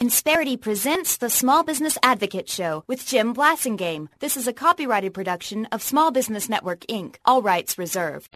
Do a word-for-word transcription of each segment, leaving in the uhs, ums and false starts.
Insperity presents the Small Business Advocate Show with Jim Blasingame. This is a copyrighted production of Small Business Network, Incorporated. All rights reserved.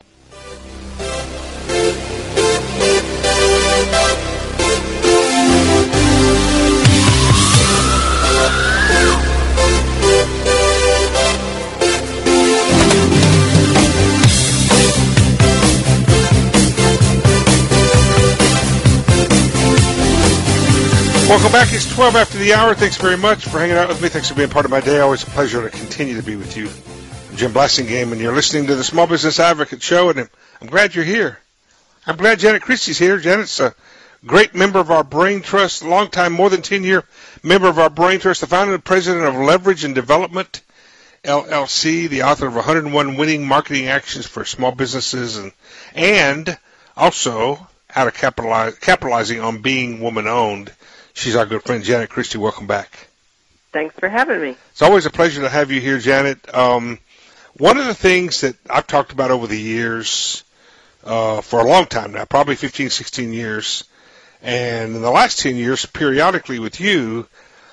Welcome back. It's twelve after the hour. Thanks very much for hanging out with me. Thanks for being part of my day. Always a pleasure to continue to be with you. I'm Jim Blasingame, and you're listening to the Small Business Advocate Show, and I'm glad you're here. I'm glad Janet Christie's here. Janet's a great member of our Brain Trust, a long time, more than ten-year member of our Brain Trust, the founder and president of Leverage and Development, L L C, the author of one hundred and one Winning Marketing Actions for Small Businesses, and, and also how to capitalize, capitalizing on being woman-owned. She's our good friend, Janet Christie. Welcome back. Thanks for having me. It's always a pleasure to have you here, Janet. Um, one of the things that I've talked about over the years, uh, for a long time now, probably fifteen, sixteen years, and in the last ten years, periodically with you,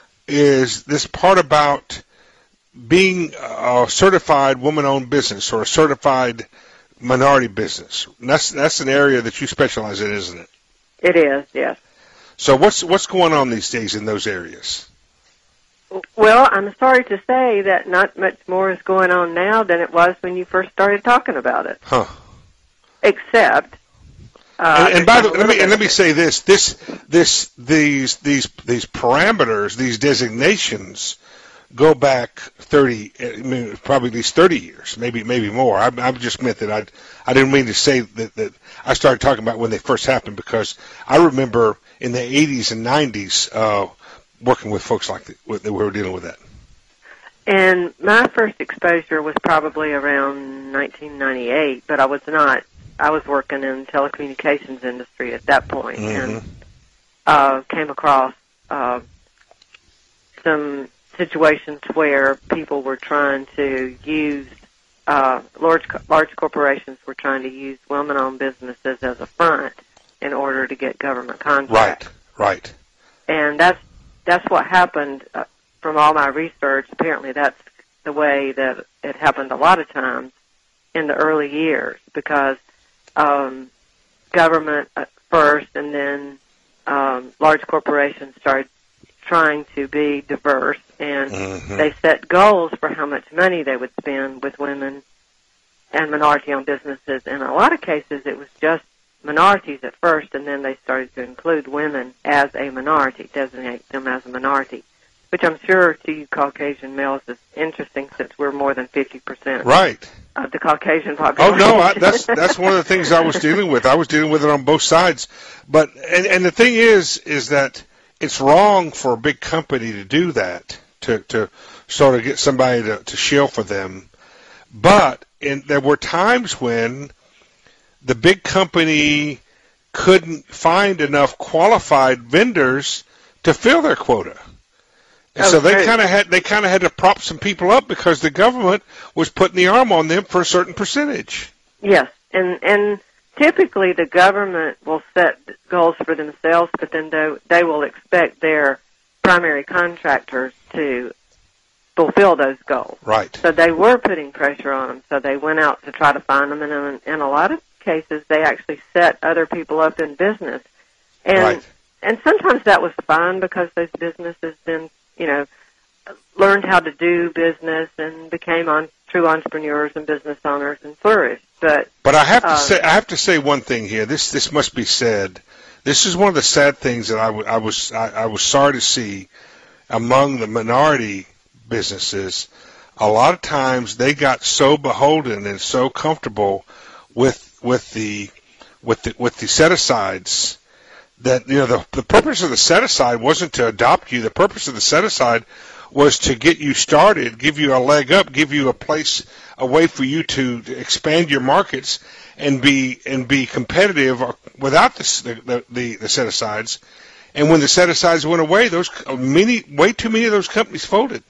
is this part about being a certified woman-owned business or a certified minority business. And that's, that's an area that you specialize in, isn't it? It is, yes. So what's what's going on these days in those areas? Well, I'm sorry to say that not much more is going on now than it was when you first started talking about it. Huh. Except, uh, and, and by the way, let me and let me say this: this, this, these, these, these parameters, these designations, go back thirty, I mean, probably at least thirty years, maybe, maybe more. I, I just meant that I, I didn't mean to say that, that I started talking about when they first happened, because I remember in the eighties and nineties, uh, working with folks like that, that were dealing with that. And my first exposure was probably around nineteen ninety-eight, but I was not. I was working in the telecommunications industry at that point, mm-hmm. and uh, came across uh, some situations where people were trying to use, uh, large large corporations were trying to use women-owned businesses as a front in order to get government contracts. Right, right. And that's that's what happened uh, from all my research. Apparently that's the way that it happened a lot of times in the early years, because um, government at first and then um, large corporations started trying to be diverse, and mm-hmm. they set goals for how much money they would spend with women and minority-owned businesses. In a lot of cases, it was just minorities at first, and then they started to include women as a minority, designate them as a minority, which I'm sure to you Caucasian males is interesting, since we're more than fifty percent right. of the Caucasian population. Oh, no, I, that's that's one of the things I was dealing with. I was dealing with it on both sides. But and, and the thing is, is that it's wrong for a big company to do that, to, to sort of get somebody to, to shill for them. But in, there were times when the big company couldn't find enough qualified vendors to fill their quota. And oh, so they great. kind of had they kind of had to prop some people up, because the government was putting the arm on them for a certain percentage. Yes, and and typically the government will set goals for themselves, but then they, they will expect their primary contractors to fulfill those goals. Right. So they were putting pressure on them, so they went out to try to find them, and in, in a lot of cases they actually set other people up in business. And right. and sometimes that was fine, because those businesses then, you know, learned how to do business and became on true entrepreneurs and business owners and flourished. But but I have to uh, say I have to say one thing here. This this must be said. This is one of the sad things that I, w- I was I, I was sorry to see among the minority businesses. A lot of times they got so beholden and so comfortable with with the with the with the set asides that, you know, the the purpose of the set aside wasn't to adopt you. The purpose of the set aside was to get you started, give you a leg up, give you a place, a way for you to, to expand your markets and be and be competitive without the the, the, the set asides. And when the set asides went away, those many way too many of those companies folded.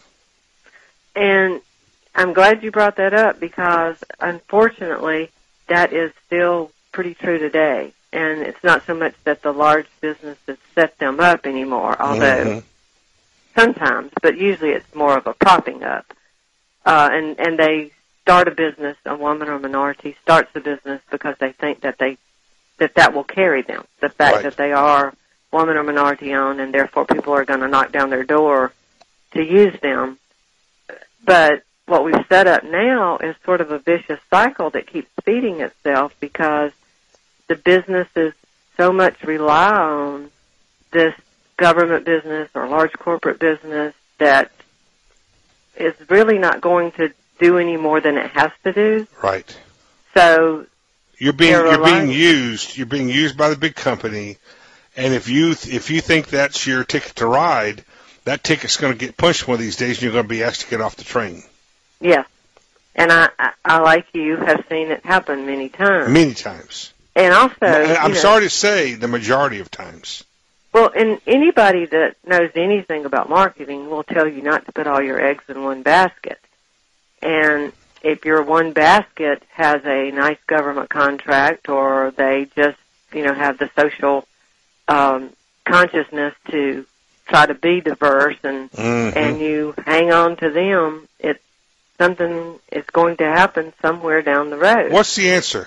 And I'm glad you brought that up, because unfortunately that is still pretty true today. and it's not so much that the large businesses set them up anymore, although mm-hmm. sometimes, but usually it's more of a propping up. Uh, and, and they start a business, a woman or minority starts a business because they think that they that that will carry them, the fact right. that they are woman or minority owned, and therefore people are going to knock down their door to use them. But what we've set up now is sort of a vicious cycle that keeps feeding itself because the businesses so much rely on this government business or large corporate business that is really not going to do any more than it has to do. Right. So you're being you're being used. You're being used by the big company, and if you if you think that's your ticket to ride, that ticket's going to get punched one of these days, and you're going to be asked to get off the train. Yes, and I, I, I like you, have seen it happen many times. Many times. And also, I'm you know, sorry to say, the majority of times. Well, and anybody that knows anything about marketing will tell you not to put all your eggs in one basket. And if your one basket has a nice government contract, or they just, you know, have the social um, consciousness to try to be diverse, and mm-hmm. and you hang on to them, it's something is going to happen somewhere down the road. What's the answer?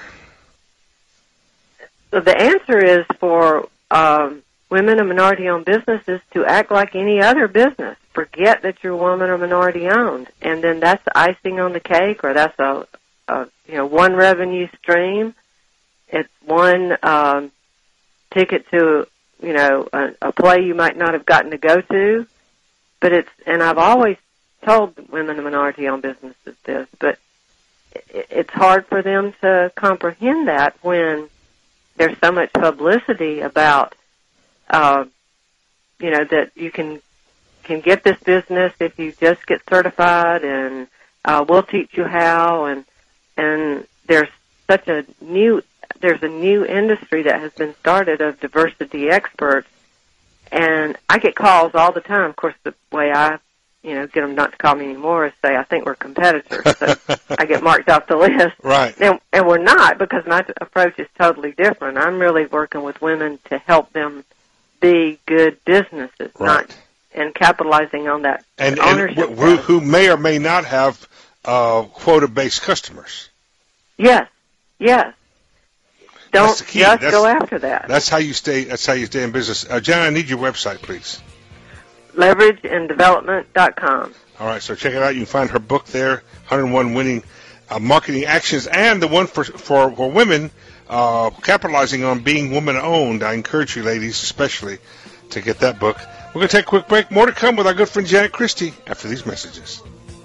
So the answer is for um, women and minority-owned businesses to act like any other business. Forget that you're woman or minority-owned, and then that's the icing on the cake, or that's a, a you know one revenue stream. It's one um, ticket to you know a, a play you might not have gotten to go to, but it's and I've always told women and minority-owned businesses this, but it, it's hard for them to comprehend that when there's so much publicity about, uh, you know, that you can can get this business if you just get certified, and uh, we'll teach you how. And and there's such a new there's a new industry that has been started of diversity experts, and I get calls all the time. Of course, the way I you know get them not to call me anymore is say I think we're competitors, so I get marked off the list. Right. And, and we're not, because my approach is totally different. I'm really working with women to help them be good businesses, right. not and capitalizing on that and, ownership. And who, who may or may not have uh, quota-based customers. Yes, yes. Don't that's the key. just that's, go after that. That's how you stay. That's how you stay in business. Uh, John, I need your website, please. leverage and development dot com. All right, so check it out. You can find her book there, one oh one Winning uh, Marketing Actions, and the one for for, for women, uh, capitalizing on being woman-owned. I encourage you, ladies, especially, to get that book. We're going to take a quick break. More to come with our good friend Janet Christie after these messages.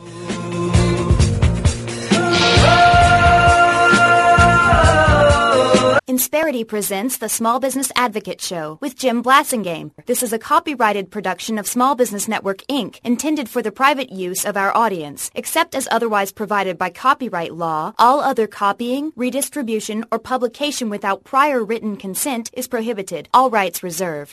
Insperity presents the Small Business Advocate Show with Jim Blasingame. This is a copyrighted production of Small Business Network, Incorporated, intended for the private use of our audience. Except as otherwise provided by copyright law, all other copying, redistribution, or publication without prior written consent is prohibited. All rights reserved.